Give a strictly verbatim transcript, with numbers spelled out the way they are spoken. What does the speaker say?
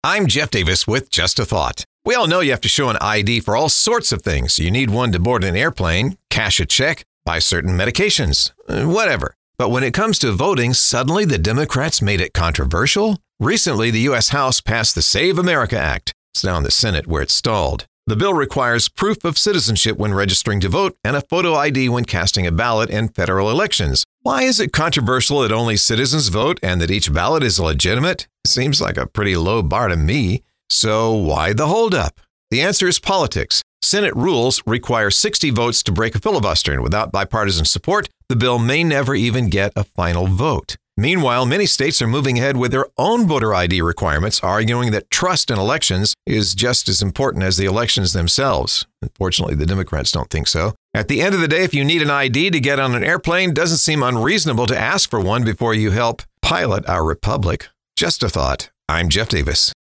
I'm Jeff Davis with Just a Thought. We all know you have to show an I D for all sorts of things. You need one to board an airplane, cash a check, buy certain medications, whatever. But when it comes to voting, suddenly the Democrats made it controversial. Recently, the U S House passed the Save America Act. It's now in the Senate where it's stalled. The bill requires proof of citizenship when registering to vote and a photo I D when casting a ballot in federal elections. Why is it controversial that only citizens vote and that each ballot is legitimate? Seems like a pretty low bar to me. So why the holdup? The answer is politics. Senate rules require sixty votes to break a filibuster, and without bipartisan support, the bill may never even get a final vote. Meanwhile, many states are moving ahead with their own voter I D requirements, arguing that trust in elections is just as important as the elections themselves. Unfortunately, the Democrats don't think so. At the end of the day, if you need an I D to get on an airplane, it doesn't seem unreasonable to ask for one before you help pilot our republic. Just a thought. I'm Jeff Davis.